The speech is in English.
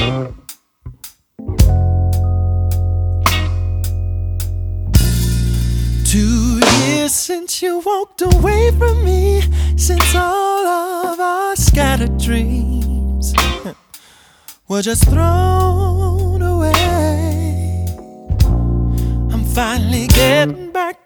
2 years since you walked away from me, since all of our scattered dreams were just thrown away. I'm finally getting back